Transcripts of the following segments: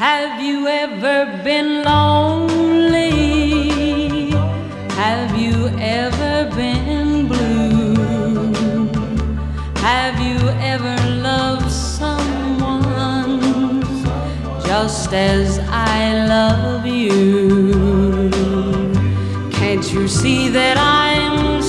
Have you ever been lonely? Have you ever been blue? Have you ever loved someone just as I love you? Can't you see that I'm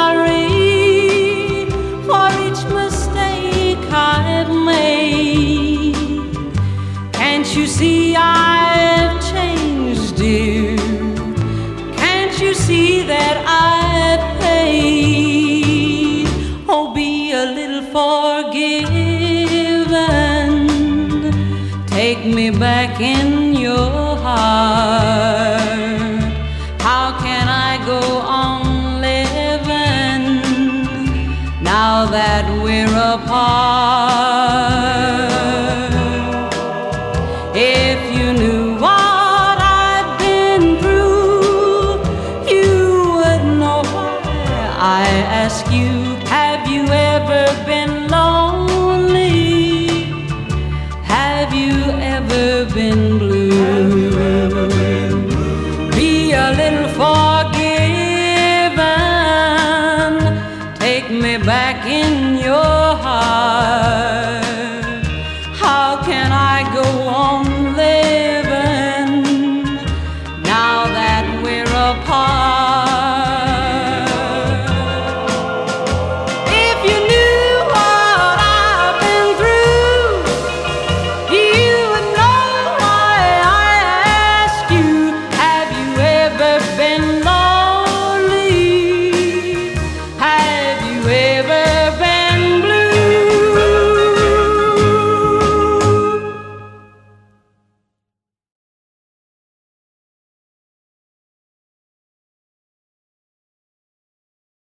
sorry for each mistake I've made? Can't you see I've changed, dear? Can't you see that I've paid? Oh, be a little forgiven. Take me back in your heart. How can I go on living now that we're apart?